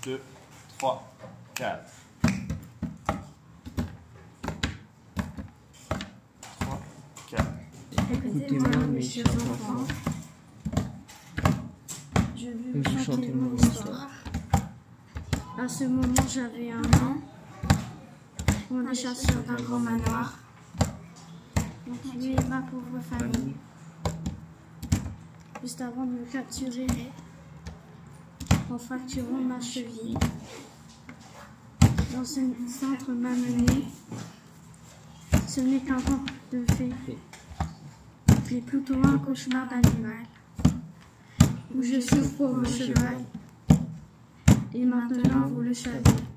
2, 3, 4. 3, 4. Écoutez-moi, mes chers enfants, je vais vous chanter mon histoire. À ce moment, j'avais 1 an. On est chasseur d'un grand manoir. On tuait ma pauvre famille. Juste avant de me capturer, en fracturant ma cheville. Dans ce centre m'a mené. Ce n'est qu'un conte de fées, mais plutôt un cauchemar d'animal, où je souffre au cheval. Et maintenant vous le savez.